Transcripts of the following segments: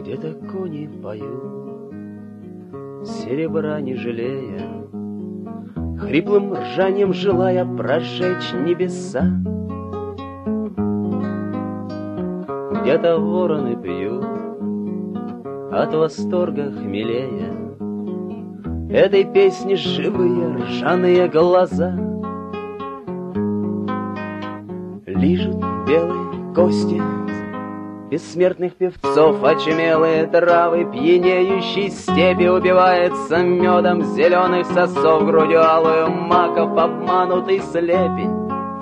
Где-то кони поют, серебра не жалея, хриплым ржанием желая прожечь небеса. Где-то вороны пьют, от восторга хмелея, этой песни живые ржаные глаза. Лижут белые кости бессмертных певцов очумелые травы, пьянеющей степи убивается медом зеленых сосов, грудью алую маков обманутый слепень.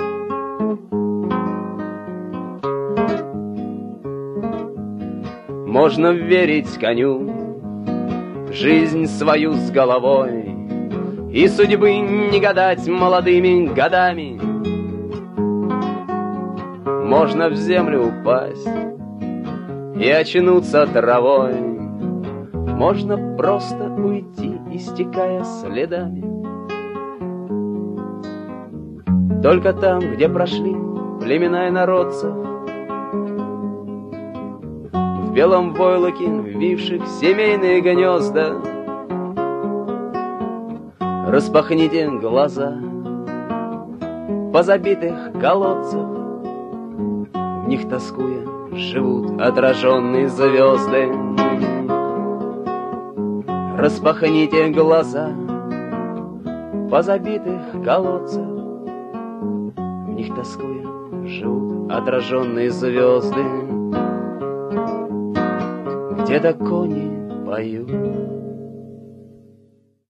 Можно верить коню, жизнь свою с головой, и судьбы не гадать молодыми годами. Можно в землю упасть и очнуться травой, можно просто уйти, истекая следами. Только там, где прошли племена инородцев, в белом войлоке вивших семейные гнезда, распахните глаза позабитых колодцев, в них тоскуя живут отраженные звезды. Распахните глаза позабитых колодцев, в них тоскуя живут отраженные звезды. Где-то кони поют,